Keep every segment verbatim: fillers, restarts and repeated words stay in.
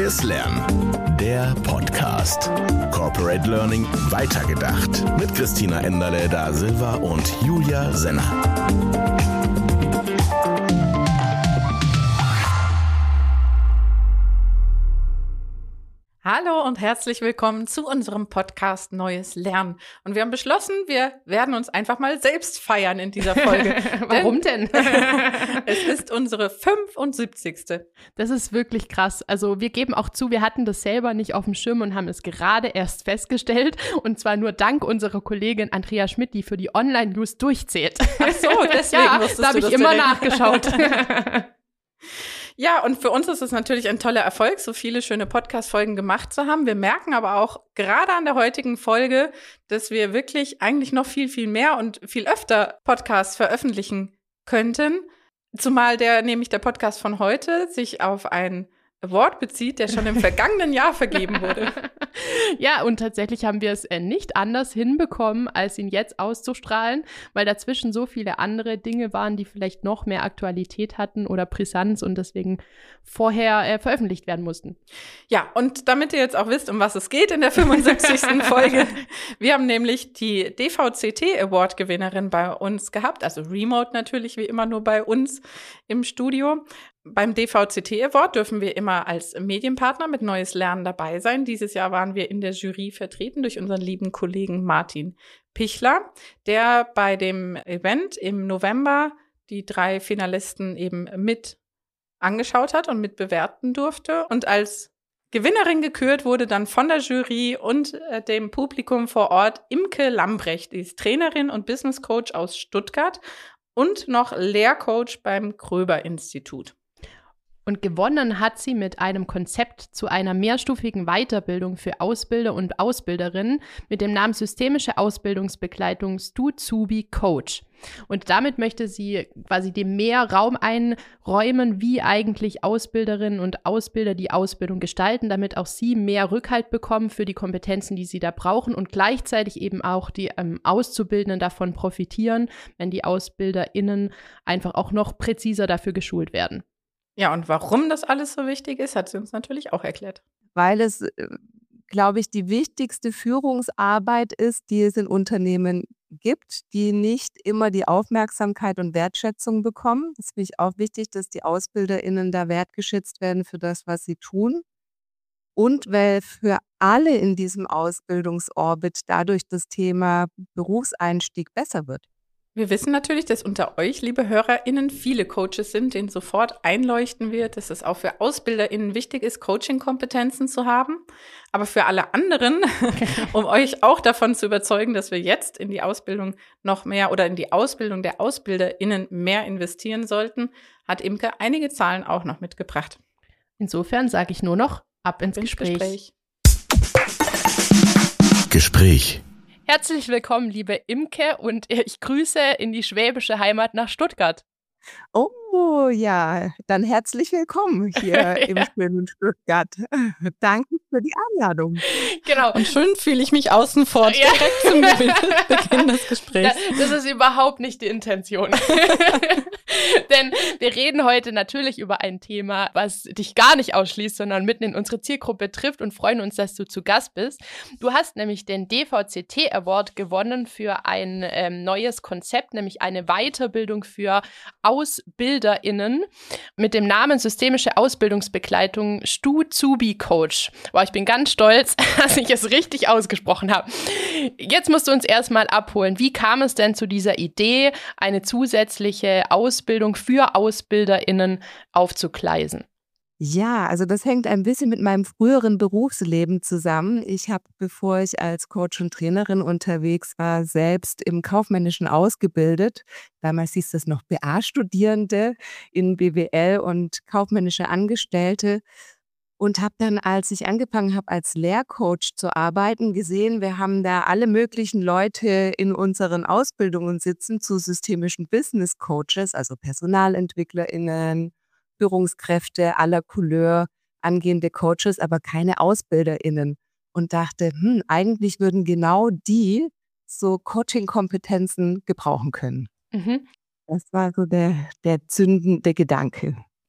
Neues Lernen. Der Podcast. Corporate Learning weitergedacht. Mit Christina Enderle da Silva und Julia Senner. Hallo und herzlich willkommen zu unserem Podcast Neues Lernen. Und wir haben beschlossen, wir werden uns einfach mal selbst feiern in dieser Folge. Warum denn? Es ist unsere fünfundsiebzigste. Das ist wirklich krass. Also wir geben auch zu, wir hatten das selber nicht auf dem Schirm und haben es gerade erst festgestellt. Und zwar nur dank unserer Kollegin Andrea Schmidt, die für die Online-News durchzählt. Ach so, deswegen ja, wusstest da habe du ich das immer direkt. nachgeschaut. Ja, und für uns ist es natürlich ein toller Erfolg, so viele schöne Podcast-Folgen gemacht zu haben. Wir merken aber auch gerade an der heutigen Folge, dass wir wirklich eigentlich noch viel, viel mehr und viel öfter Podcasts veröffentlichen könnten. Zumal der, nämlich der Podcast von heute, sich auf ein Award bezieht, der schon im vergangenen Jahr vergeben wurde. Ja, und tatsächlich haben wir es äh, nicht anders hinbekommen, als ihn jetzt auszustrahlen, weil dazwischen so viele andere Dinge waren, die vielleicht noch mehr Aktualität hatten oder Brisanz und deswegen vorher äh, veröffentlicht werden mussten. Ja, und damit ihr jetzt auch wisst, um was es geht in der fünfundsiebzigsten Folge, wir haben nämlich die D V C T Award-Gewinnerin bei uns gehabt, also remote natürlich, wie immer nur bei uns im Studio. Beim D V C T Award dürfen wir immer als Medienpartner mit Neues Lernen dabei sein. Dieses Jahr waren wir in der Jury vertreten durch unseren lieben Kollegen Martin Pichler, der bei dem Event im November die drei Finalisten eben mit angeschaut hat und mit bewerten durfte. Und als Gewinnerin gekürt wurde dann von der Jury und äh, dem Publikum vor Ort Imke Lambrecht, die ist Trainerin und Business Coach aus Stuttgart und noch Lehrcoach beim Kröber-Institut. Und gewonnen hat sie mit einem Konzept zu einer mehrstufigen Weiterbildung für Ausbilder und Ausbilderinnen mit dem Namen Systemische Ausbildungsbegleitung Stu-Zubi Coach. Und damit möchte sie quasi dem mehr Raum einräumen, wie eigentlich Ausbilderinnen und Ausbilder die Ausbildung gestalten, damit auch sie mehr Rückhalt bekommen für die Kompetenzen, die sie da brauchen und gleichzeitig eben auch die ähm, Auszubildenden davon profitieren, wenn die AusbilderInnen einfach auch noch präziser dafür geschult werden. Ja, und warum das alles so wichtig ist, hat sie uns natürlich auch erklärt. Weil es, glaube ich, die wichtigste Führungsarbeit ist, die es in Unternehmen gibt, die nicht immer die Aufmerksamkeit und Wertschätzung bekommen. Es ist mich auch wichtig, dass die AusbilderInnen da wertgeschätzt werden für das, was sie tun. Und weil für alle in diesem Ausbildungsorbit dadurch das Thema Berufseinstieg besser wird. Wir wissen natürlich, dass unter euch, liebe HörerInnen, viele Coaches sind, denen sofort einleuchten wird, dass es auch für AusbilderInnen wichtig ist, Coaching-Kompetenzen zu haben. Aber für alle anderen, um euch auch davon zu überzeugen, dass wir jetzt in die Ausbildung noch mehr oder in die Ausbildung der AusbilderInnen mehr investieren sollten, hat Imke einige Zahlen auch noch mitgebracht. Insofern sage ich nur noch, ab ins, ins Gespräch. Gespräch. Gespräch. Herzlich willkommen, liebe Imke, und ich grüße in die schwäbische Heimat nach Stuttgart. Oh ja, dann herzlich willkommen hier ja. im schönen Stuttgart. Danke für die Einladung. Genau. Und schön fühle ich mich außen vor, ja. direkt zum Beginn des Gesprächs. Das, das ist überhaupt nicht die Intention. Denn wir reden heute natürlich über ein Thema, was dich gar nicht ausschließt, sondern mitten in unsere Zielgruppe trifft und freuen uns, dass du zu Gast bist. Du hast nämlich den D V C T Award gewonnen für ein ähm, neues Konzept, nämlich eine Weiterbildung für AusbilderInnen mit dem Namen Systemische Ausbildungsbegleitung Stu-Zubi Coach. Wow, ich bin ganz stolz, dass ich es richtig ausgesprochen habe. Jetzt musst du uns erstmal abholen. Wie kam es denn zu dieser Idee, eine zusätzliche Ausbildung für AusbilderInnen aufzugleisen? Ja, also das hängt ein bisschen mit meinem früheren Berufsleben zusammen. Ich habe, bevor ich als Coach und Trainerin unterwegs war, selbst im Kaufmännischen ausgebildet. Damals hieß das noch B A-Studierende in B W L und kaufmännische Angestellte. Und habe dann, als ich angefangen habe, als Lehrcoach zu arbeiten, gesehen, wir haben da alle möglichen Leute in unseren Ausbildungen sitzen zu systemischen Business Coaches, also PersonalentwicklerInnen, Führungskräfte aller Couleur, angehende Coaches, aber keine AusbilderInnen. Und dachte, hm, eigentlich würden genau die so Coaching-Kompetenzen gebrauchen können. Mhm. Das war so der, der zündende Gedanke.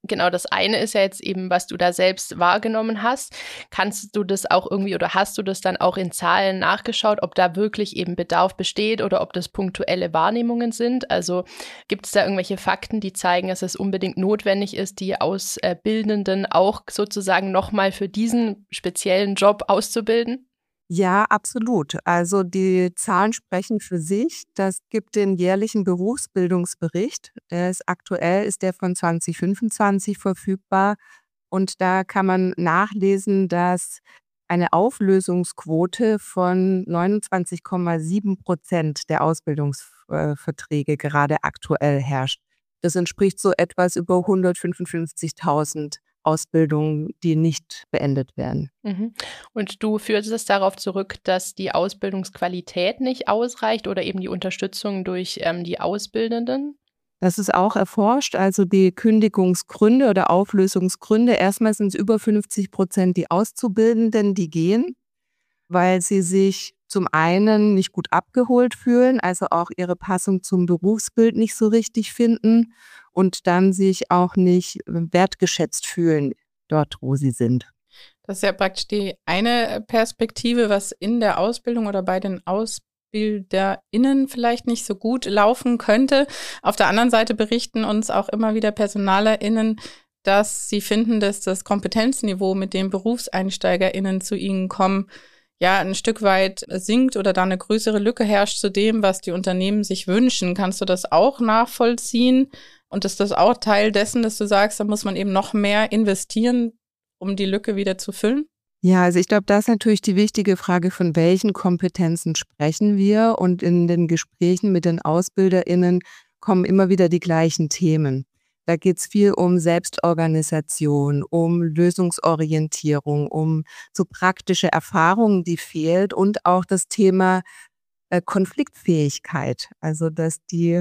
Genau, das eine ist ja jetzt eben, was du da selbst wahrgenommen hast. Kannst du das auch irgendwie oder hast du das dann auch in Zahlen nachgeschaut, ob da wirklich eben Bedarf besteht oder ob das punktuelle Wahrnehmungen sind? Also gibt es da irgendwelche Fakten, die zeigen, dass es unbedingt notwendig ist, die Auszubildenden auch sozusagen nochmal für diesen speziellen Job auszubilden? Ja, absolut. Also die Zahlen sprechen für sich. Das gibt den jährlichen Berufsbildungsbericht. Der ist aktuell, ist der von zwanzig fünfundzwanzig verfügbar. Und da kann man nachlesen, dass eine Auflösungsquote von neunundzwanzig Komma sieben Prozent der Ausbildungsverträge gerade aktuell herrscht. Das entspricht so etwas über hundertfünfundfünfzigtausend Ausbildungen, die nicht beendet werden. Mhm. Und du führst es darauf zurück, dass die Ausbildungsqualität nicht ausreicht oder eben die Unterstützung durch ähm, die Auszubildenden? Das ist auch erforscht, also die Kündigungsgründe oder Auflösungsgründe. Erstmal sind es über fünfzig Prozent die Auszubildenden, die gehen, weil sie sich zum einen nicht gut abgeholt fühlen, also auch ihre Passung zum Berufsbild nicht so richtig finden und dann sich auch nicht wertgeschätzt fühlen dort, wo sie sind. Das ist ja praktisch die eine Perspektive, was in der Ausbildung oder bei den AusbilderInnen vielleicht nicht so gut laufen könnte. Auf der anderen Seite berichten uns auch immer wieder PersonalerInnen, dass sie finden, dass das Kompetenzniveau, mit dem BerufseinsteigerInnen zu ihnen kommen, ja, ein Stück weit sinkt oder da eine größere Lücke herrscht zu dem, was die Unternehmen sich wünschen. Kannst du das auch nachvollziehen? Und ist das auch Teil dessen, dass du sagst, da muss man eben noch mehr investieren, um die Lücke wieder zu füllen? Ja, also ich glaube, das ist natürlich die wichtige Frage, von welchen Kompetenzen sprechen wir? Und in den Gesprächen mit den AusbilderInnen kommen immer wieder die gleichen Themen. Da geht es viel um Selbstorganisation, um Lösungsorientierung, um so praktische Erfahrungen, die fehlt und auch das Thema äh, Konfliktfähigkeit. Also dass die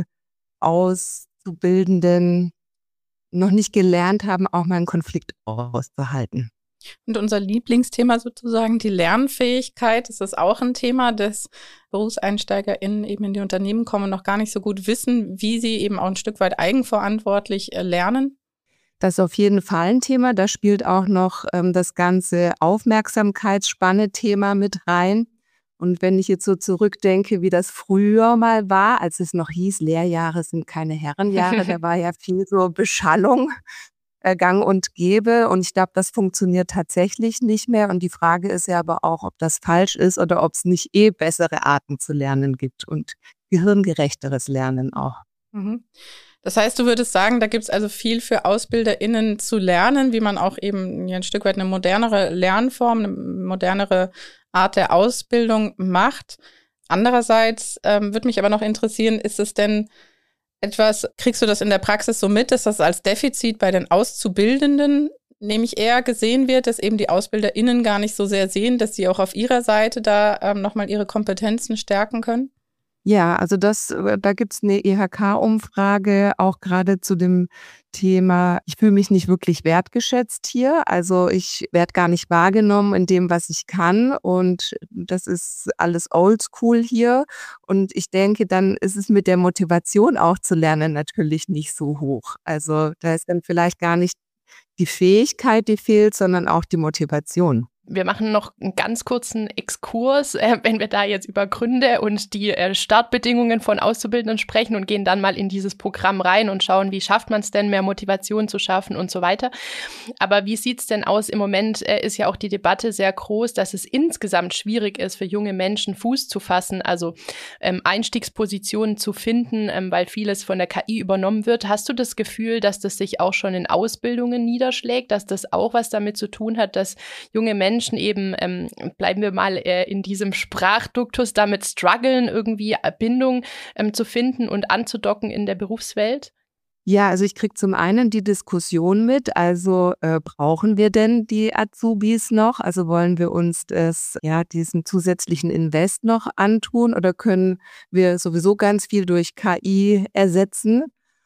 Auszubildenden noch nicht gelernt haben, auch mal einen Konflikt auszuhalten. Und unser Lieblingsthema sozusagen, die Lernfähigkeit, das ist auch ein Thema, dass BerufseinsteigerInnen eben in die Unternehmen kommen und noch gar nicht so gut wissen, wie sie eben auch ein Stück weit eigenverantwortlich lernen. Das ist auf jeden Fall ein Thema. Da spielt auch noch ähm, das ganze Aufmerksamkeitsspanne-Thema mit rein. Und wenn ich jetzt so zurückdenke, wie das früher mal war, als es noch hieß, Lehrjahre sind keine Herrenjahre, da war ja viel so Beschallung, äh, gang und gäbe. Und ich glaube, das funktioniert tatsächlich nicht mehr. Und die Frage ist ja aber auch, ob das falsch ist oder ob es nicht eh bessere Arten zu lernen gibt und gehirngerechteres Lernen auch. Mhm. Das heißt, du würdest sagen, da gibt es also viel für AusbilderInnen zu lernen, wie man auch eben ja, ein Stück weit eine modernere Lernform, eine modernere Art der Ausbildung macht. Andererseits ähm, würde mich aber noch interessieren, ist es denn etwas, kriegst du das in der Praxis so mit, dass das als Defizit bei den Auszubildenden nämlich eher gesehen wird, dass eben die AusbilderInnen gar nicht so sehr sehen, dass sie auch auf ihrer Seite da ähm, nochmal ihre Kompetenzen stärken können? Ja, also das, da gibt's eine I H K-Umfrage auch gerade zu dem Thema, ich fühle mich nicht wirklich wertgeschätzt hier. Also ich werde gar nicht wahrgenommen in dem, was ich kann. Und das ist alles oldschool hier. Und ich denke, dann ist es mit der Motivation auch zu lernen natürlich nicht so hoch. Also da ist dann vielleicht gar nicht die Fähigkeit, die fehlt, sondern auch die Motivation. Wir machen noch einen ganz kurzen Exkurs, äh, wenn wir da jetzt über Gründe und die äh, Startbedingungen von Auszubildenden sprechen und gehen dann mal in dieses Programm rein und schauen, wie schafft man es denn, mehr Motivation zu schaffen und so weiter. Aber wie sieht's denn aus? Im Moment äh, ist ja auch die Debatte sehr groß, dass es insgesamt schwierig ist, für junge Menschen Fuß zu fassen, also ähm, Einstiegspositionen zu finden, ähm, weil vieles von der K I übernommen wird. Hast du das Gefühl, dass das sich auch schon in Ausbildungen niederschlägt, dass das auch was damit zu tun hat, dass junge Menschen Menschen eben, ähm, bleiben wir mal äh, in diesem Sprachduktus, damit strugglen, irgendwie Bindung ähm, zu finden und anzudocken in der Berufswelt? Ja, also ich kriege zum einen die Diskussion mit, also äh, brauchen wir denn die Azubis noch? Also wollen wir uns das, ja, diesen zusätzlichen Invest noch antun oder können wir sowieso ganz viel durch K I ersetzen?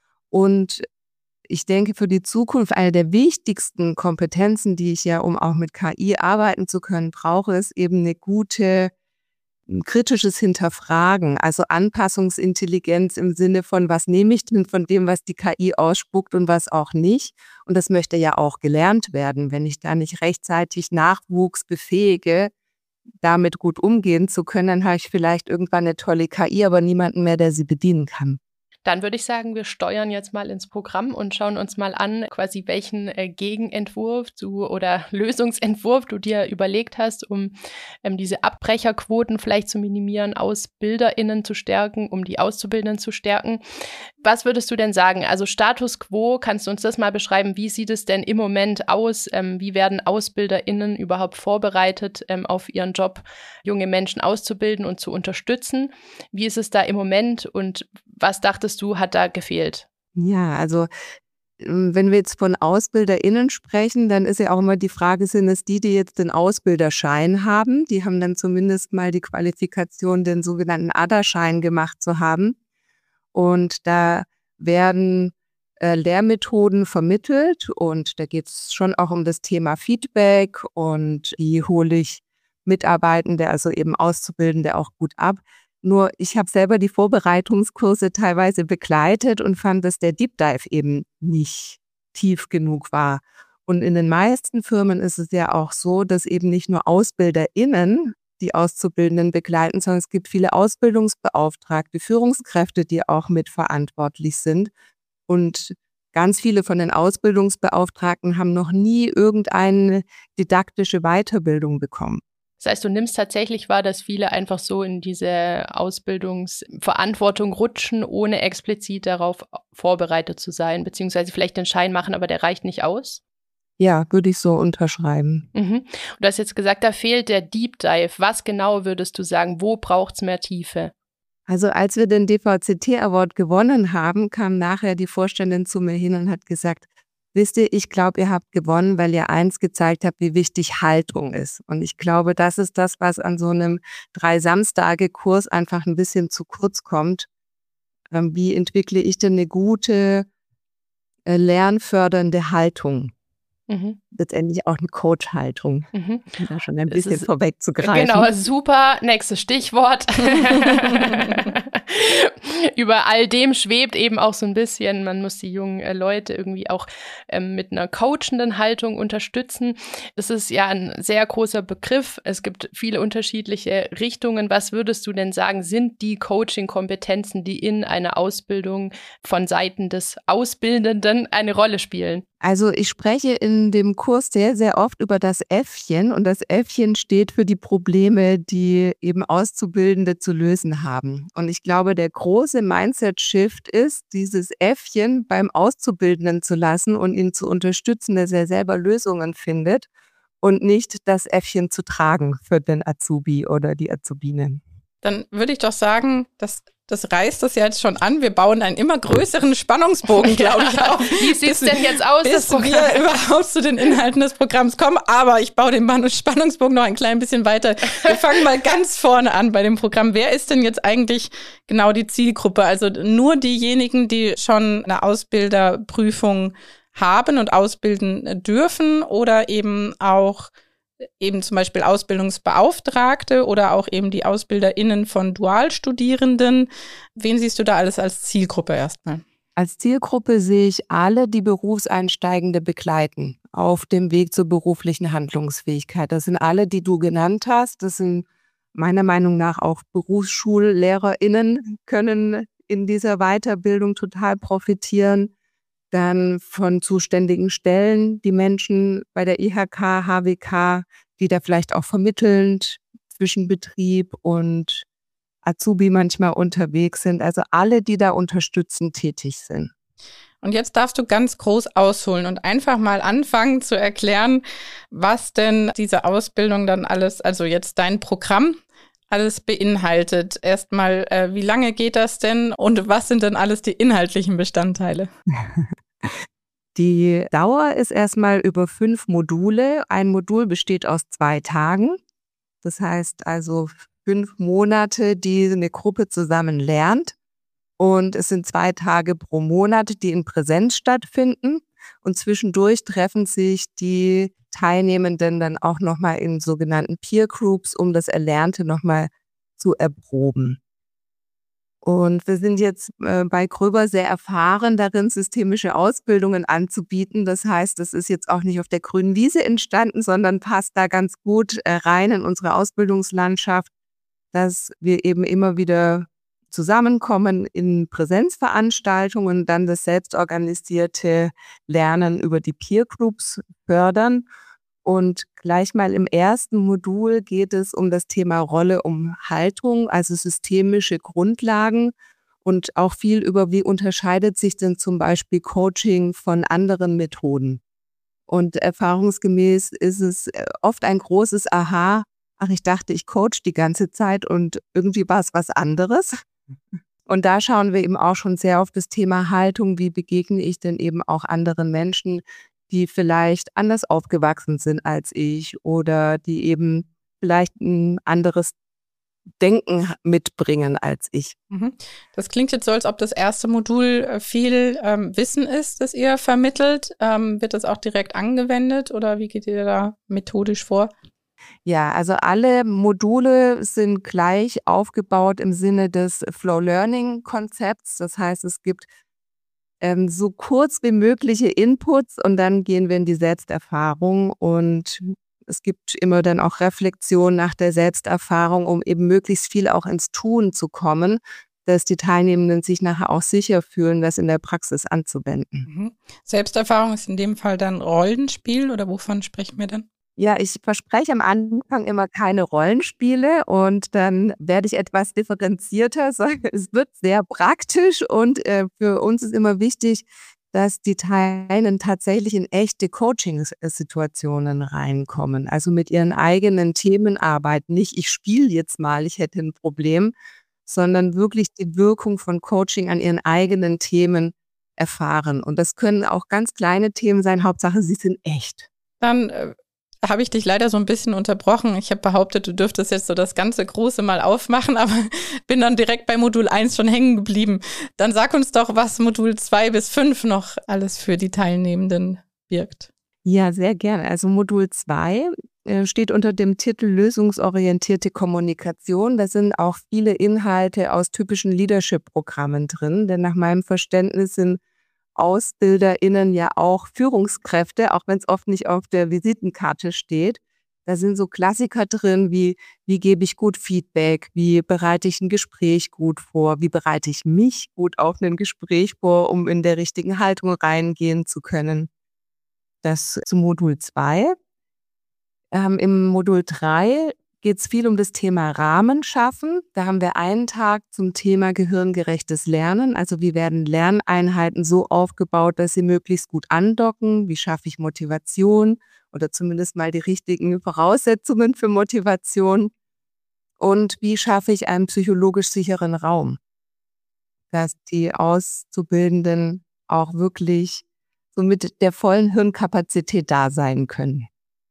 Und ich denke, für die Zukunft eine der wichtigsten Kompetenzen, die ich ja, um auch mit K I arbeiten zu können, brauche, ist eben eine gute ein kritisches Hinterfragen, also Anpassungsintelligenz im Sinne von, was nehme ich denn von dem, was die K I ausspuckt und was auch nicht. Und das möchte ja auch gelernt werden. Wenn ich da nicht rechtzeitig Nachwuchs befähige, damit gut umgehen zu können, dann habe ich vielleicht irgendwann eine tolle K I, aber niemanden mehr, der sie bedienen kann. Dann würde ich sagen, wir steuern jetzt mal ins Programm und schauen uns mal an, quasi welchen äh, Gegenentwurf du oder Lösungsentwurf du dir überlegt hast, um ähm, diese Abbrecherquoten vielleicht zu minimieren, AusbilderInnen zu stärken, um die Auszubildenden zu stärken. Was würdest du denn sagen? Also Status quo, kannst du uns das mal beschreiben? Wie sieht es denn im Moment aus? Ähm, wie werden AusbilderInnen überhaupt vorbereitet, ähm, auf ihren Job, junge Menschen auszubilden und zu unterstützen? Wie ist es da im Moment und was dachtest du, hat da gefehlt? Ja, also wenn wir jetzt von AusbilderInnen sprechen, dann ist ja auch immer die Frage, sind es die, die jetzt den Ausbilderschein haben? Die haben dann zumindest mal die Qualifikation, den sogenannten A D A-Schein gemacht zu haben. Und da werden äh, Lehrmethoden vermittelt und da geht es schon auch um das Thema Feedback und wie hole ich Mitarbeitende, also eben Auszubildende auch gut ab. Nur ich habe selber die Vorbereitungskurse teilweise begleitet und fand, dass der Deep Dive eben nicht tief genug war. Und in den meisten Firmen ist es ja auch so, dass eben nicht nur AusbilderInnen die Auszubildenden begleiten, sondern es gibt viele Ausbildungsbeauftragte, Führungskräfte, die auch mitverantwortlich sind. Und ganz viele von den Ausbildungsbeauftragten haben noch nie irgendeine didaktische Weiterbildung bekommen. Das heißt, du nimmst tatsächlich wahr, dass viele einfach so in diese Ausbildungsverantwortung rutschen, ohne explizit darauf vorbereitet zu sein, beziehungsweise vielleicht den Schein machen, aber der reicht nicht aus? Ja, würde ich so unterschreiben. Mhm. Und du hast jetzt gesagt, da fehlt der Deep Dive. Was genau würdest du sagen? Wo braucht es mehr Tiefe? Also als wir den D V C T Award gewonnen haben, kam nachher die Vorständin zu mir hin und hat gesagt, wisst ihr, ich glaube, ihr habt gewonnen, weil ihr eins gezeigt habt, wie wichtig Haltung ist. Und ich glaube, das ist das, was an so einem Drei-Samstage-Kurs einfach ein bisschen zu kurz kommt. Wie entwickle ich denn eine gute, äh, lernfördernde Haltung? Mhm. Letztendlich auch eine Coach-Haltung, mhm. um da schon ein bisschen ist, vorwegzugreifen. Genau, super. Nächstes Stichwort. Über all dem schwebt eben auch so ein bisschen, man muss die jungen äh, Leute irgendwie auch ähm, mit einer coachenden Haltung unterstützen. Das ist ja ein sehr großer Begriff. Es gibt viele unterschiedliche Richtungen. Was würdest du denn sagen, sind die Coaching-Kompetenzen, die in einer Ausbildung von Seiten des Ausbildenden eine Rolle spielen? Also ich spreche in dem Kurs sehr, sehr oft über das Äffchen und das Äffchen steht für die Probleme, die eben Auszubildende zu lösen haben. Und ich glaube, der große Mindset-Shift ist, dieses Äffchen beim Auszubildenden zu lassen und ihn zu unterstützen, dass er selber Lösungen findet und nicht das Äffchen zu tragen für den Azubi oder die Azubine. Dann würde ich doch sagen, dass das reißt das ja jetzt schon an. Wir bauen einen immer größeren Spannungsbogen, glaube ich, auf. Wie sieht es denn jetzt aus, bis das Programm? wir überhaupt zu den Inhalten des Programms kommen. Aber ich baue den Spannungsbogen noch ein klein bisschen weiter. Wir fangen mal ganz vorne an bei dem Programm. Wer ist denn jetzt eigentlich genau die Zielgruppe? Also nur diejenigen, die schon eine Ausbilderprüfung haben und ausbilden dürfen oder eben auch eben zum Beispiel Ausbildungsbeauftragte oder auch eben die AusbilderInnen von Dualstudierenden. Wen siehst du da alles als Zielgruppe erstmal? Als Zielgruppe sehe ich alle, die Berufseinsteigende begleiten auf dem Weg zur beruflichen Handlungsfähigkeit. Das sind alle, die du genannt hast. Das sind meiner Meinung nach auch BerufsschullehrerInnen, können in dieser Weiterbildung total profitieren. Dann von zuständigen Stellen, die Menschen bei der I H K, H W K, die da vielleicht auch vermittelnd zwischen Betrieb und Azubi manchmal unterwegs sind. Also alle, die da unterstützend tätig sind. Und jetzt darfst du ganz groß ausholen und einfach mal anfangen zu erklären, was denn diese Ausbildung dann alles, also jetzt dein Programm, alles beinhaltet. Erstmal, äh, wie lange geht das denn und was sind denn alles die inhaltlichen Bestandteile? Die Dauer ist erstmal über fünf Module. Ein Modul besteht aus zwei Tagen. Das heißt also fünf Monate, die eine Gruppe zusammen lernt. Und es sind zwei Tage pro Monat, die in Präsenz stattfinden. Und zwischendurch treffen sich die Teilnehmenden dann auch nochmal in sogenannten Peer Groups, um das Erlernte nochmal zu erproben. Und wir sind jetzt äh, bei Gröber sehr erfahren darin, systemische Ausbildungen anzubieten. Das heißt, das ist jetzt auch nicht auf der grünen Wiese entstanden, sondern passt da ganz gut äh, rein in unsere Ausbildungslandschaft, dass wir eben immer wieder zusammenkommen in Präsenzveranstaltungen, dann das selbstorganisierte Lernen über die Peer Groups fördern. Und gleich mal im ersten Modul geht es um das Thema Rolle, um Haltung, also systemische Grundlagen und auch viel über, wie unterscheidet sich denn zum Beispiel Coaching von anderen Methoden. Und erfahrungsgemäß ist es oft ein großes Aha, ach, ich dachte, ich coach die ganze Zeit und irgendwie war es was anderes. Und da schauen wir eben auch schon sehr auf das Thema Haltung, wie begegne ich denn eben auch anderen Menschen, die vielleicht anders aufgewachsen sind als ich oder die eben vielleicht ein anderes Denken mitbringen als ich. Das klingt jetzt so, als ob das erste Modul viel ähm, Wissen ist, das ihr vermittelt. Ähm, wird das auch direkt angewendet oder wie geht ihr da methodisch vor? Ja, also alle Module sind gleich aufgebaut im Sinne des Flow-Learning-Konzepts. Das heißt, es gibt ähm, so kurz wie mögliche Inputs und dann gehen wir in die Selbsterfahrung und es gibt immer dann auch Reflexion nach der Selbsterfahrung, um eben möglichst viel auch ins Tun zu kommen, dass die Teilnehmenden sich nachher auch sicher fühlen, das in der Praxis anzuwenden. Mhm. Selbsterfahrung ist in dem Fall dann Rollenspiel oder wovon sprechen wir dann? Ja, ich verspreche am Anfang immer keine Rollenspiele und dann werde ich etwas differenzierter sagen. Es wird sehr praktisch und äh, für uns ist immer wichtig, dass die Teilnehmenden tatsächlich in echte Coaching-Situationen reinkommen. Also mit ihren eigenen Themen arbeiten. Nicht, ich spiele jetzt mal, ich hätte ein Problem, sondern wirklich die Wirkung von Coaching an ihren eigenen Themen erfahren. Und das können auch ganz kleine Themen sein. Hauptsache, sie sind echt. Dann äh habe ich dich leider so ein bisschen unterbrochen. Ich habe behauptet, du dürftest jetzt so das ganze Große mal aufmachen, aber bin dann direkt bei Modul eins schon hängen geblieben. Dann sag uns doch, was Modul zwei bis fünf noch alles für die Teilnehmenden birgt. Ja, sehr gerne. Also Modul zwei äh, steht unter dem Titel lösungsorientierte Kommunikation. Da sind auch viele Inhalte aus typischen Leadership-Programmen drin, denn nach meinem Verständnis sind AusbilderInnen ja auch Führungskräfte, auch wenn es oft nicht auf der Visitenkarte steht. Da sind so Klassiker drin wie, wie gebe ich gut Feedback, wie bereite ich ein Gespräch gut vor, wie bereite ich mich gut auf ein Gespräch vor, um in der richtigen Haltung reingehen zu können. Das zu Modul zwei. Ähm, Im Modul drei geht es viel um das Thema Rahmen schaffen. Da haben wir einen Tag zum Thema gehirngerechtes Lernen. Also wie werden Lerneinheiten so aufgebaut, dass sie möglichst gut andocken? Wie schaffe ich Motivation oder zumindest mal die richtigen Voraussetzungen für Motivation? Und wie schaffe ich einen psychologisch sicheren Raum, dass die Auszubildenden auch wirklich so mit der vollen Hirnkapazität da sein können?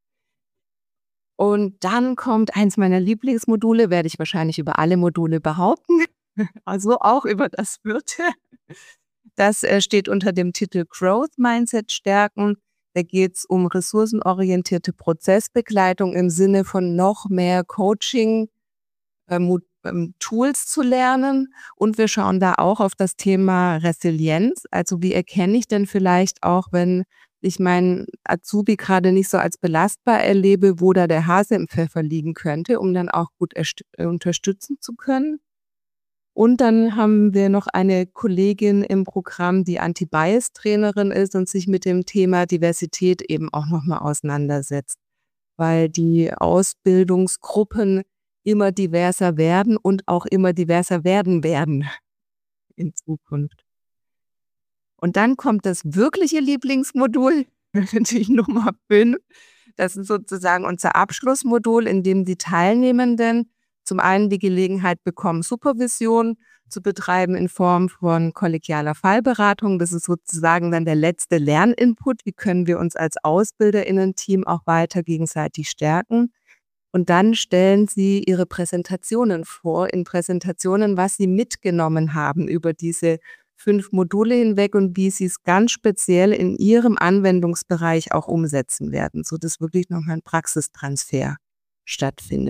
Und dann kommt eins meiner Lieblingsmodule, werde ich wahrscheinlich über alle Module behaupten, also auch über das vierte. Das äh, steht unter dem Titel Growth Mindset stärken. Da geht es um ressourcenorientierte Prozessbegleitung im Sinne von noch mehr Coaching, ähm, ähm, Tools zu lernen. Und wir schauen da auch auf das Thema Resilienz. Also wie erkenne ich denn vielleicht auch, wenn ich meinen Azubi gerade nicht so als belastbar erlebe, wo da der Hase im Pfeffer liegen könnte, um dann auch gut erst- äh, unterstützen zu können. Und dann haben wir noch eine Kollegin im Programm, die Anti-Bias-Trainerin ist und sich mit dem Thema Diversität eben auch nochmal auseinandersetzt, weil die Ausbildungsgruppen immer diverser werden und auch immer diverser werden werden in Zukunft. Und dann kommt das wirkliche Lieblingsmodul, die Nummer fünf. Das ist sozusagen unser Abschlussmodul, in dem die Teilnehmenden zum einen die Gelegenheit bekommen, Supervision zu betreiben in Form von kollegialer Fallberatung. Das ist sozusagen dann der letzte Lerninput. Wie können wir uns als AusbilderInnen-Team auch weiter gegenseitig stärken? Und dann stellen sie ihre Präsentationen vor, in Präsentationen, was sie mitgenommen haben über diese fünf Module hinweg und wie sie es ganz speziell in ihrem Anwendungsbereich auch umsetzen werden, sodass wirklich nochmal ein Praxistransfer stattfindet.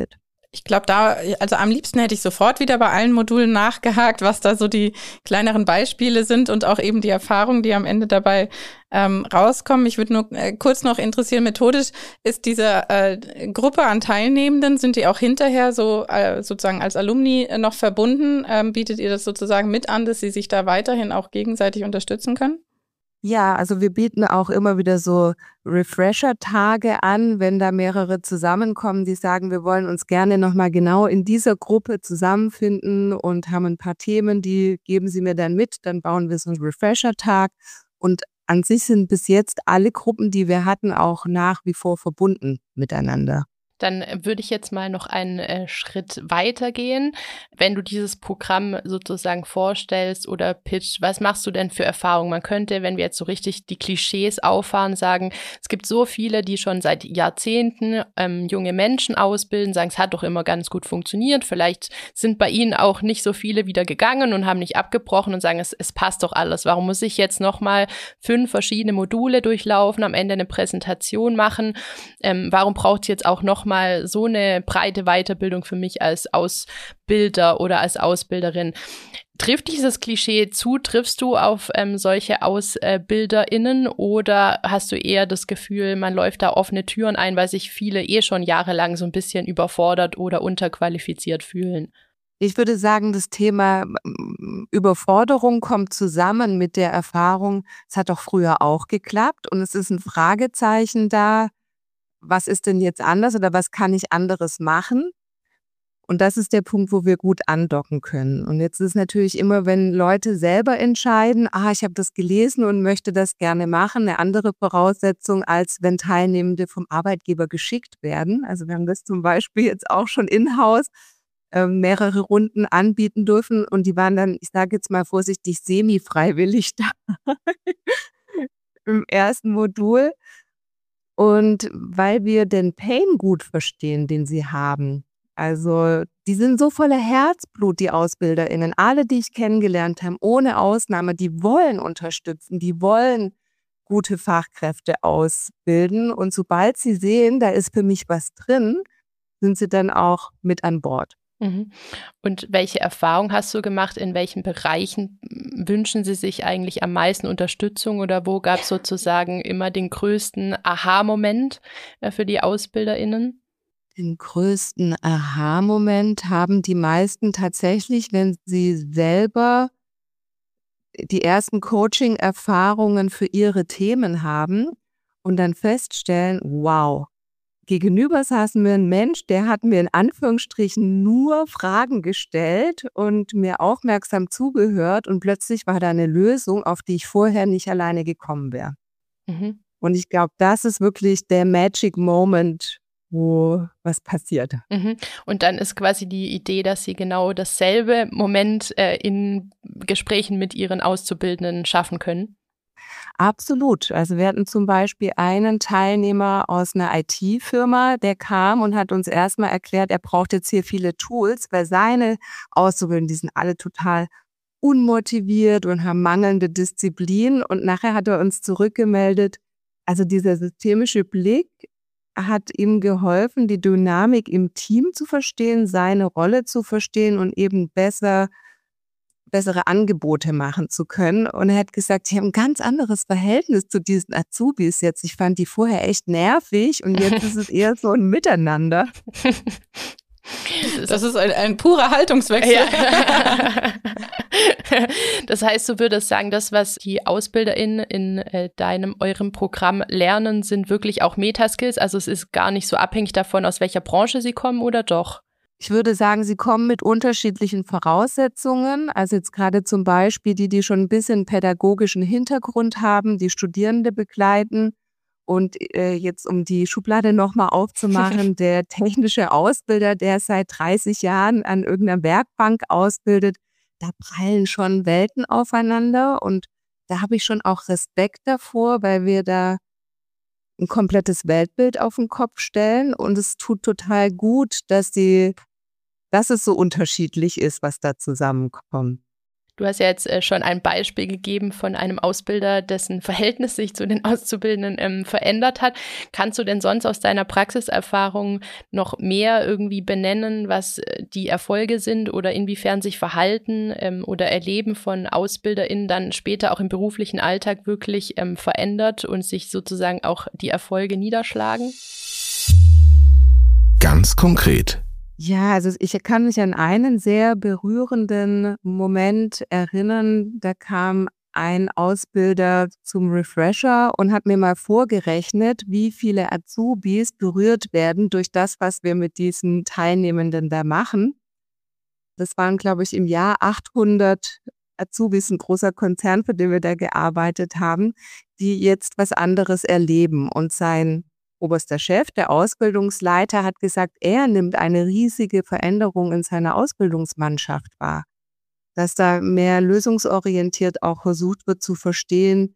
Ich glaube, da, also am liebsten hätte ich sofort wieder bei allen Modulen nachgehakt, was da so die kleineren Beispiele sind und auch eben die Erfahrungen, die am Ende dabei ähm, rauskommen. Ich würde nur äh, kurz noch interessieren, methodisch ist diese äh, Gruppe an Teilnehmenden, sind die auch hinterher so äh, sozusagen als Alumni noch verbunden? Ähm, bietet ihr das sozusagen mit an, dass sie sich da weiterhin auch gegenseitig unterstützen können? Ja, also wir bieten auch immer wieder so Refresher-Tage an, wenn da mehrere zusammenkommen, die sagen, wir wollen uns gerne nochmal genau in dieser Gruppe zusammenfinden und haben ein paar Themen, die geben sie mir dann mit, dann bauen wir so einen Refresher-Tag. Und an sich sind bis jetzt alle Gruppen, die wir hatten, auch nach wie vor verbunden miteinander. Dann würde ich jetzt mal noch einen äh, Schritt weitergehen. Wenn du dieses Programm sozusagen vorstellst oder pitcht, was machst du denn für Erfahrungen? Man könnte, wenn wir jetzt so richtig die Klischees auffahren, sagen, es gibt so viele, die schon seit Jahrzehnten ähm, junge Menschen ausbilden, sagen, es hat doch immer ganz gut funktioniert. Vielleicht sind bei ihnen auch nicht so viele wieder gegangen und haben nicht abgebrochen und sagen, es, es passt doch alles. Warum muss ich jetzt nochmal fünf verschiedene Module durchlaufen, am Ende eine Präsentation machen? Ähm, warum braucht es jetzt auch noch mal so eine breite Weiterbildung für mich als Ausbilder oder als Ausbilderin? Trifft dieses Klischee zu? Triffst du auf ähm, solche AusbilderInnen oder hast du eher das Gefühl, man läuft da offene Türen ein, weil sich viele eh schon jahrelang so ein bisschen überfordert oder unterqualifiziert fühlen? Ich würde sagen, das Thema Überforderung kommt zusammen mit der Erfahrung, es hat doch früher auch geklappt und es ist ein Fragezeichen da, was ist denn jetzt anders oder was kann ich anderes machen? Und das ist der Punkt, wo wir gut andocken können. Und jetzt ist natürlich immer, wenn Leute selber entscheiden, ah, ich habe das gelesen und möchte das gerne machen, eine andere Voraussetzung, als wenn Teilnehmende vom Arbeitgeber geschickt werden. Also wir haben das zum Beispiel jetzt auch schon in-house äh, mehrere Runden anbieten dürfen und die waren dann, ich sage jetzt mal vorsichtig, semi-freiwillig da im ersten Modul. Und weil wir den Pain gut verstehen, den sie haben, also die sind so voller Herzblut, die AusbilderInnen, alle, die ich kennengelernt habe, ohne Ausnahme, die wollen unterstützen, die wollen gute Fachkräfte ausbilden. Und sobald sie sehen, da ist für mich was drin, sind sie dann auch mit an Bord. Mhm. Und welche Erfahrung hast du gemacht? In welchen Bereichen wünschen Sie sich eigentlich am meisten Unterstützung oder wo gab es sozusagen immer den größten Aha-Moment äh, für die AusbilderInnen? Den größten Aha-Moment haben die meisten tatsächlich, wenn sie selber die ersten Coaching-Erfahrungen für ihre Themen haben und dann feststellen, wow, gegenüber saßen mir ein Mensch, der hat mir in Anführungsstrichen nur Fragen gestellt und mir aufmerksam zugehört und plötzlich war da eine Lösung, auf die ich vorher nicht alleine gekommen wäre. Mhm. Und ich glaube, das ist wirklich der Magic Moment, wo was passiert. Mhm. Und dann ist quasi die Idee, dass Sie genau dasselbe Moment äh, in Gesprächen mit Ihren Auszubildenden schaffen können? Absolut. Also wir hatten zum Beispiel einen Teilnehmer aus einer I T-Firma, der kam und hat uns erstmal erklärt, er braucht jetzt hier viele Tools, weil seine Auszubildenden, die sind alle total unmotiviert und haben mangelnde Disziplin. Und nachher hat er uns zurückgemeldet, also dieser systemische Blick hat ihm geholfen, die Dynamik im Team zu verstehen, seine Rolle zu verstehen und eben besser bessere Angebote machen zu können. Und er hat gesagt, ich habe ein ganz anderes Verhältnis zu diesen Azubis jetzt. Ich fand die vorher echt nervig und jetzt ist es eher so ein Miteinander. Das ist ein, ein purer Haltungswechsel. Ja. Das heißt, du würdest sagen, das, was die AusbilderInnen in äh, deinem, eurem Programm lernen, sind wirklich auch Metaskills? Also es ist gar nicht so abhängig davon, aus welcher Branche sie kommen, oder doch? Ich würde sagen, sie kommen mit unterschiedlichen Voraussetzungen. Also jetzt gerade zum Beispiel die, die schon ein bisschen pädagogischen Hintergrund haben, die Studierende begleiten. Und äh, jetzt, um die Schublade nochmal aufzumachen, der technische Ausbilder, der seit dreißig Jahren an irgendeiner Werkbank ausbildet, da prallen schon Welten aufeinander. Und da habe ich schon auch Respekt davor, weil wir da ein komplettes Weltbild auf den Kopf stellen. Und es tut total gut, dass die dass es so unterschiedlich ist, was da zusammenkommt. Du hast ja jetzt äh, schon ein Beispiel gegeben von einem Ausbilder, dessen Verhältnis sich zu den Auszubildenden ähm, verändert hat. Kannst du denn sonst aus deiner Praxiserfahrung noch mehr irgendwie benennen, was äh, die Erfolge sind oder inwiefern sich Verhalten ähm, oder Erleben von AusbilderInnen dann später auch im beruflichen Alltag wirklich ähm, verändert und sich sozusagen auch die Erfolge niederschlagen? Ganz konkret. Ja, also ich kann mich an einen sehr berührenden Moment erinnern. Da kam ein Ausbilder zum Refresher und hat mir mal vorgerechnet, wie viele Azubis berührt werden durch das, was wir mit diesen Teilnehmenden da machen. Das waren, glaube ich, im Jahr achthundert Azubis, ein großer Konzern, für den wir da gearbeitet haben, die jetzt was anderes erleben. Und sein oberster Chef, der Ausbildungsleiter, hat gesagt, er nimmt eine riesige Veränderung in seiner Ausbildungsmannschaft wahr. Dass da mehr lösungsorientiert auch versucht wird zu verstehen,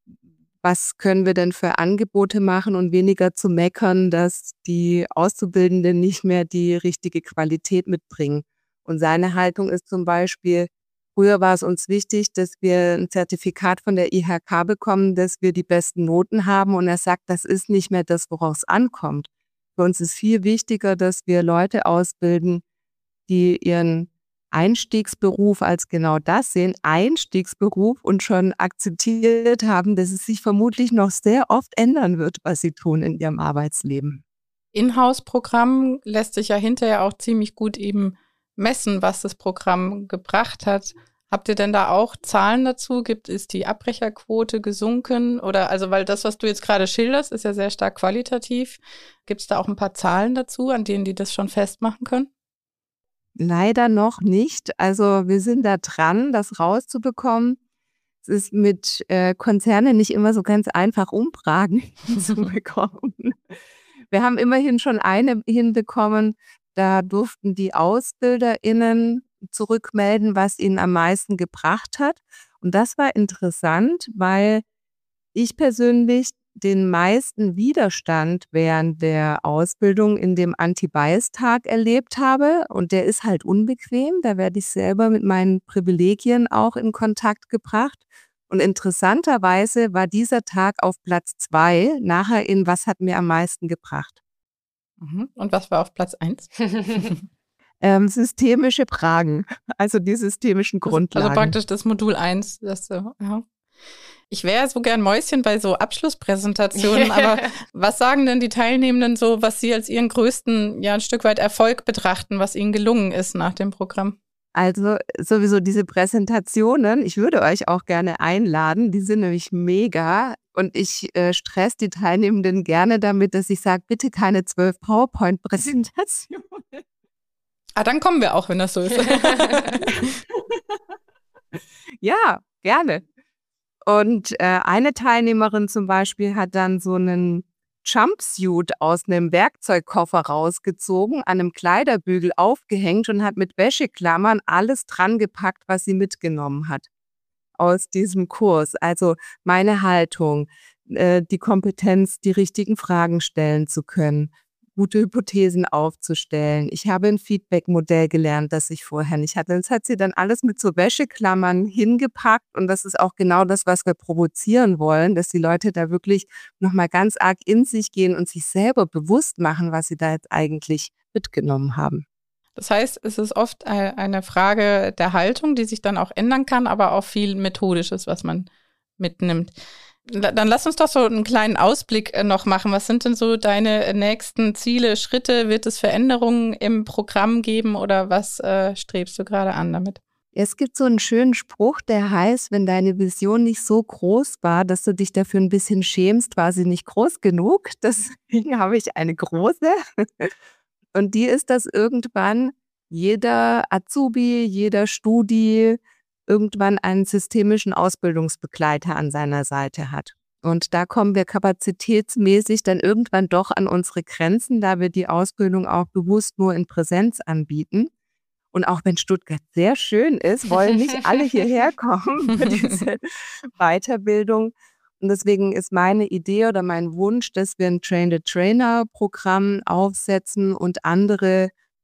was können wir denn für Angebote machen und weniger zu meckern, dass die Auszubildenden nicht mehr die richtige Qualität mitbringen. Und seine Haltung ist zum Beispiel, früher war es uns wichtig, dass wir ein Zertifikat von der I H K bekommen, dass wir die besten Noten haben. Und er sagt, das ist nicht mehr das, worauf es ankommt. Für uns ist viel wichtiger, dass wir Leute ausbilden, die ihren Einstiegsberuf als genau das sehen, Einstiegsberuf, und schon akzeptiert haben, dass es sich vermutlich noch sehr oft ändern wird, was sie tun in ihrem Arbeitsleben. Inhouse-Programm lässt sich ja hinterher auch ziemlich gut eben messen, was das Programm gebracht hat. Habt ihr denn da auch Zahlen dazu? Gibt es die Abbrecherquote gesunken? Oder also, weil das, was du jetzt gerade schilderst, ist ja sehr stark qualitativ. Gibt es da auch ein paar Zahlen dazu, an denen die das schon festmachen können? Leider noch nicht. Also wir sind da dran, das rauszubekommen. Es ist mit äh, Konzernen nicht immer so ganz einfach, Umfragen zu bekommen. Wir haben immerhin schon eine hinbekommen. Da durften die AusbilderInnen zurückmelden, was ihnen am meisten gebracht hat. Und das war interessant, weil ich persönlich den meisten Widerstand während der Ausbildung in dem Anti-Bias-Tag erlebt habe. Und der ist halt unbequem. Da werde ich selber mit meinen Privilegien auch in Kontakt gebracht. Und interessanterweise war dieser Tag auf Platz zwei, nachher in Was hat mir am meisten gebracht. Und was war auf Platz eins? ähm, systemische Fragen, also die systemischen Grundlagen. Also praktisch das Modul eins. Das so, ja. Ich wäre so gern Mäuschen bei so Abschlusspräsentationen, aber was sagen denn die Teilnehmenden so, was sie als ihren größten, ja ein Stück weit Erfolg betrachten, was ihnen gelungen ist nach dem Programm? Also sowieso diese Präsentationen, ich würde euch auch gerne einladen, die sind nämlich mega. Und ich äh, stress die Teilnehmenden gerne damit, dass ich sage, bitte keine zwölf PowerPoint-Präsentationen. Ah, dann kommen wir auch, wenn das so ist. Ja, gerne. Und äh, eine Teilnehmerin zum Beispiel hat dann so einen Jumpsuit aus einem Werkzeugkoffer rausgezogen, an einem Kleiderbügel aufgehängt und hat mit Wäscheklammern alles dran gepackt, was sie mitgenommen hat aus diesem Kurs. Also meine Haltung, äh, die Kompetenz, die richtigen Fragen stellen zu können, gute Hypothesen aufzustellen. Ich habe ein Feedback-Modell gelernt, das ich vorher nicht hatte. Das hat sie dann alles mit so Wäscheklammern hingepackt und das ist auch genau das, was wir provozieren wollen, dass die Leute da wirklich nochmal ganz arg in sich gehen und sich selber bewusst machen, was sie da jetzt eigentlich mitgenommen haben. Das heißt, es ist oft eine Frage der Haltung, die sich dann auch ändern kann, aber auch viel Methodisches, was man mitnimmt. Dann lass uns doch so einen kleinen Ausblick noch machen. Was sind denn so deine nächsten Ziele, Schritte? Wird es Veränderungen im Programm geben oder was äh, strebst du gerade an damit? Es gibt so einen schönen Spruch, der heißt, wenn deine Vision nicht so groß war, dass du dich dafür ein bisschen schämst, war sie nicht groß genug. Deswegen habe ich eine große. Und die ist, dass irgendwann jeder Azubi, jeder Studi irgendwann einen systemischen Ausbildungsbegleiter an seiner Seite hat. Und da kommen wir kapazitätsmäßig dann irgendwann doch an unsere Grenzen, da wir die Ausbildung auch bewusst nur in Präsenz anbieten. Und auch wenn Stuttgart sehr schön ist, wollen nicht alle hierher kommen für diese Weiterbildung. Und deswegen ist meine Idee oder mein Wunsch, dass wir ein Train-the-Trainer-Programm aufsetzen und andere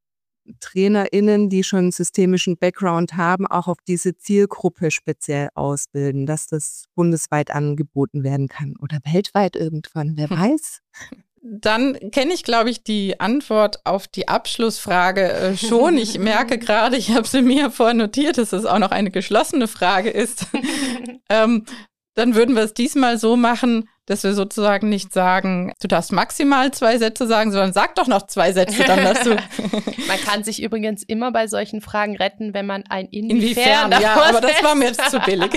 TrainerInnen, die schon einen systemischen Background haben, auch auf diese Zielgruppe speziell ausbilden, dass das bundesweit angeboten werden kann oder weltweit irgendwann, wer weiß. Dann kenne ich, glaube ich, die Antwort auf die Abschlussfrage äh, schon. Ich merke gerade, ich habe sie mir vorher notiert, dass es auch noch eine geschlossene Frage ist. ähm, dann würden wir es diesmal so machen, dass wir sozusagen nicht sagen, du darfst maximal zwei Sätze sagen, sondern sag doch noch zwei Sätze, dann darfst du. Man kann sich übrigens immer bei solchen Fragen retten, wenn man ein Inwiefern, Inwiefern ja, aber das war mir jetzt zu billig.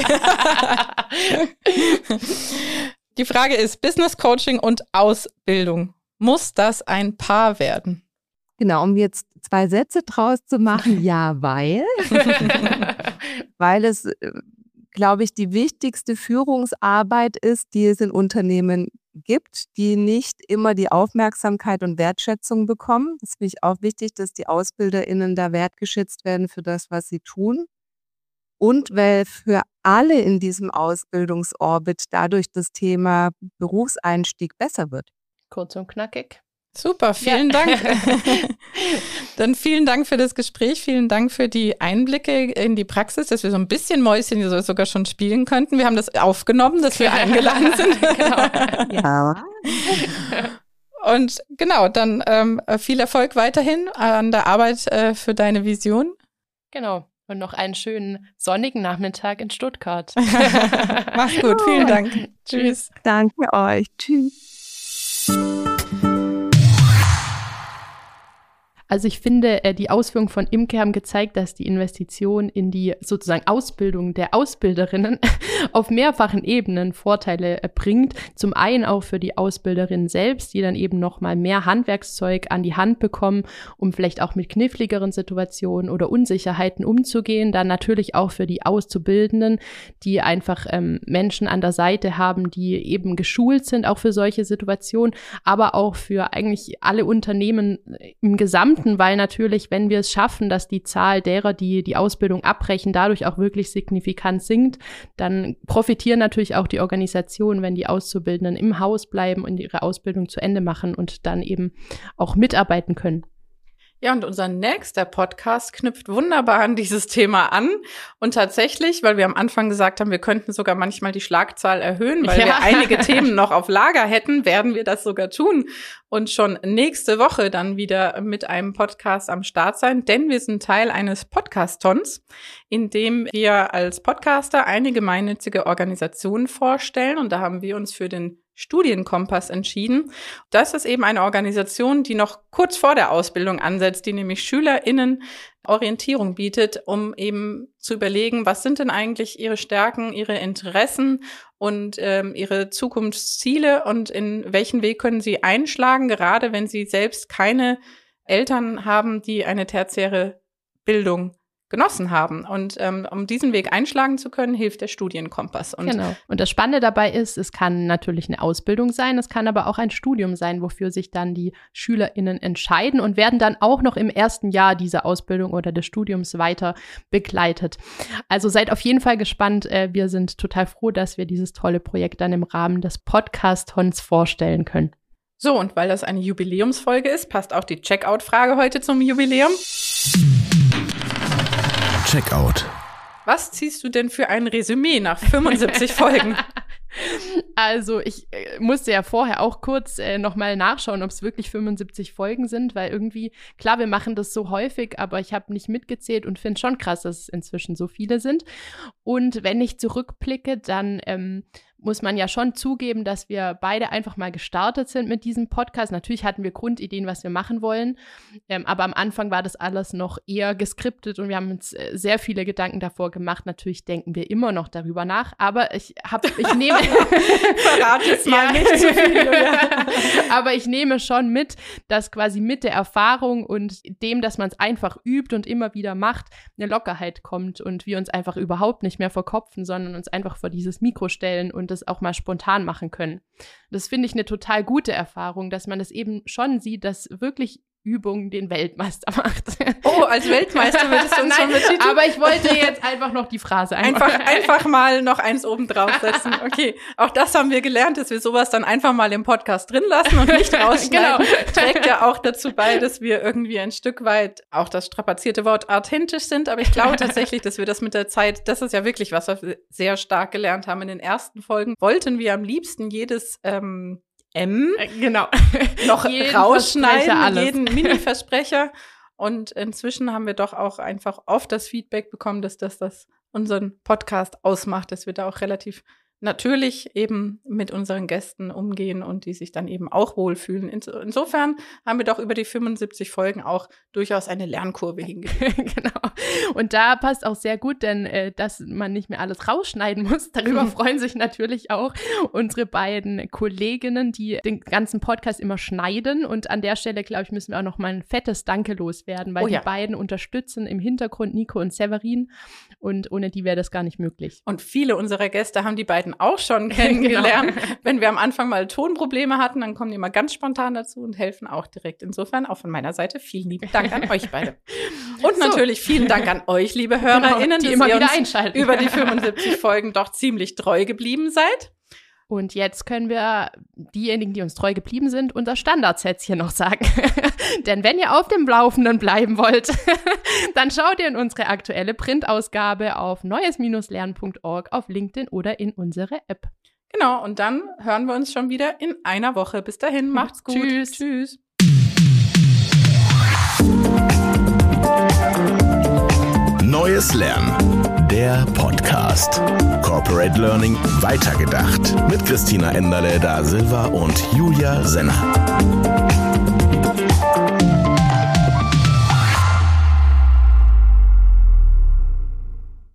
Die Frage ist, Business Coaching und Ausbildung. Muss das ein Paar werden? Genau, um jetzt zwei Sätze draus zu machen, ja, weil. weil es, glaube ich, die wichtigste Führungsarbeit ist, die es in Unternehmen gibt, die nicht immer die Aufmerksamkeit und Wertschätzung bekommen. Es ist für mich auch wichtig, dass die AusbilderInnen da wertgeschätzt werden für das, was sie tun. Und weil für alle in diesem Ausbildungsorbit dadurch das Thema Berufseinstieg besser wird. Kurz und knackig. Super, vielen ja. Dank. Dann vielen Dank für das Gespräch, vielen Dank für die Einblicke in die Praxis, dass wir so ein bisschen Mäuschen sogar schon spielen könnten. Wir haben das aufgenommen, dass wir eingeladen sind. Genau. Ja. Und genau, dann ähm, viel Erfolg weiterhin an der Arbeit äh, für deine Vision. Genau. Und noch einen schönen sonnigen Nachmittag in Stuttgart. Mach's gut, vielen Dank. Tschüss. Danke euch. Tschüss. Also ich finde, die Ausführungen von Imke haben gezeigt, dass die Investition in die sozusagen Ausbildung der Ausbilderinnen auf mehrfachen Ebenen Vorteile bringt. Zum einen auch für die Ausbilderinnen selbst, die dann eben nochmal mehr Handwerkszeug an die Hand bekommen, um vielleicht auch mit kniffligeren Situationen oder Unsicherheiten umzugehen. Dann natürlich auch für die Auszubildenden, die einfach ähm, Menschen an der Seite haben, die eben geschult sind, auch für solche Situationen, aber auch für eigentlich alle Unternehmen im Gesamten, weil natürlich, wenn wir es schaffen, dass die Zahl derer, die die Ausbildung abbrechen, dadurch auch wirklich signifikant sinkt, dann profitieren natürlich auch die Organisationen, wenn die Auszubildenden im Haus bleiben und ihre Ausbildung zu Ende machen und dann eben auch mitarbeiten können. Ja, und unser nächster Podcast knüpft wunderbar an dieses Thema an. Und tatsächlich, weil wir am Anfang gesagt haben, wir könnten sogar manchmal die Schlagzahl erhöhen, weil ja. wir einige Themen noch auf Lager hätten, werden wir das sogar tun und schon nächste Woche dann wieder mit einem Podcast am Start sein. Denn wir sind Teil eines Podcast-Tons, in dem wir als Podcaster eine gemeinnützige Organisation vorstellen. Und da haben wir uns für den Studienkompass entschieden. Das ist eben eine Organisation, die noch kurz vor der Ausbildung ansetzt, die nämlich SchülerInnen Orientierung bietet, um eben zu überlegen, was sind denn eigentlich ihre Stärken, ihre Interessen und ähm, ihre Zukunftsziele und in welchen Weg können sie einschlagen, gerade wenn sie selbst keine Eltern haben, die eine tertiäre Bildung genossen haben. Und ähm, um diesen Weg einschlagen zu können, hilft der Studienkompass. Und genau. Und das Spannende dabei ist, es kann natürlich eine Ausbildung sein, es kann aber auch ein Studium sein, wofür sich dann die SchülerInnen entscheiden und werden dann auch noch im ersten Jahr dieser Ausbildung oder des Studiums weiter begleitet. Also seid auf jeden Fall gespannt. Wir sind total froh, dass wir dieses tolle Projekt dann im Rahmen des Podcast-Tons vorstellen können. So, und weil das eine Jubiläumsfolge ist, passt auch die Checkout-Frage heute zum Jubiläum. Checkout. Was ziehst du denn für ein Resümee nach fünfundsiebzig Folgen? Also ich äh, musste ja vorher auch kurz äh, nochmal nachschauen, ob es wirklich fünfundsiebzig Folgen sind, weil irgendwie, klar, wir machen das so häufig, aber ich habe nicht mitgezählt und finde schon krass, dass es inzwischen so viele sind. Und wenn ich zurückblicke, dann ähm, muss man ja schon zugeben, dass wir beide einfach mal gestartet sind mit diesem Podcast. Natürlich hatten wir Grundideen, was wir machen wollen, ähm, aber am Anfang war das alles noch eher geskriptet und wir haben uns äh, sehr viele Gedanken davor gemacht. Natürlich denken wir immer noch darüber nach, aber ich habe, ich nehme Verrat jetzt mal ja. nicht zu viel. Oder? Aber ich nehme schon mit, dass quasi mit der Erfahrung und dem, dass man es einfach übt und immer wieder macht, eine Lockerheit kommt und wir uns einfach überhaupt nicht mehr verkopfen, sondern uns einfach vor dieses Mikro stellen und das auch mal spontan machen können. Das finde ich eine total gute Erfahrung, dass man das eben schon sieht, dass wirklich Übung den Weltmeister macht. Oh, als Weltmeister würdest du uns schon betiteln? Aber ich wollte jetzt einfach noch die Phrase einfach, einfach mal noch eins oben draufsetzen. Okay, auch das haben wir gelernt, dass wir sowas dann einfach mal im Podcast drin lassen und nicht rausschneiden. Genau. Trägt ja auch dazu bei, dass wir irgendwie ein Stück weit auch das strapazierte Wort authentisch sind. Aber ich glaube tatsächlich, dass wir das mit der Zeit, das ist ja wirklich was, was wir sehr stark gelernt haben. In den ersten Folgen wollten wir am liebsten jedes ähm, M genau. noch jeden rausschneiden, jeden Mini-Versprecher. Und inzwischen haben wir doch auch einfach oft das Feedback bekommen, dass das, das unseren Podcast ausmacht, dass wir da auch relativ natürlich eben mit unseren Gästen umgehen und die sich dann eben auch wohlfühlen. Insofern haben wir doch über die fünfundsiebzig Folgen auch durchaus eine Lernkurve hingelegt. Genau. Und da passt auch sehr gut, denn äh, dass man nicht mehr alles rausschneiden muss. Darüber freuen sich natürlich auch unsere beiden Kolleginnen, die den ganzen Podcast immer schneiden. Und an der Stelle, glaube ich, müssen wir auch noch mal ein fettes Danke loswerden, weil oh ja. die beiden unterstützen im Hintergrund Nico und Severin. Und ohne die wäre das gar nicht möglich. Und viele unserer Gäste haben die beiden auch schon kennengelernt. Genau. Wenn wir am Anfang mal Tonprobleme hatten, dann kommen die immer ganz spontan dazu und helfen auch direkt. Insofern auch von meiner Seite vielen lieben Dank an euch beide. Und so. Natürlich vielen Dank an euch, liebe HörerInnen, genau, die dass immer ihr wieder uns einschalten. über die fünfundsiebzig Folgen doch ziemlich treu geblieben seid. Und jetzt können wir diejenigen, die uns treu geblieben sind, unser Standardsätzchen noch sagen. Denn wenn ihr auf dem Laufenden bleiben wollt, dann schaut ihr in unsere aktuelle Printausgabe auf neues lernen punkt org, auf LinkedIn oder in unsere App. Genau, und dann hören wir uns schon wieder in einer Woche. Bis dahin, macht's gut. Tschüss. Tschüss. Neues Lernen, der Podcast. Corporate Learning weitergedacht mit Christina Enderle da Silva und Julia Senner.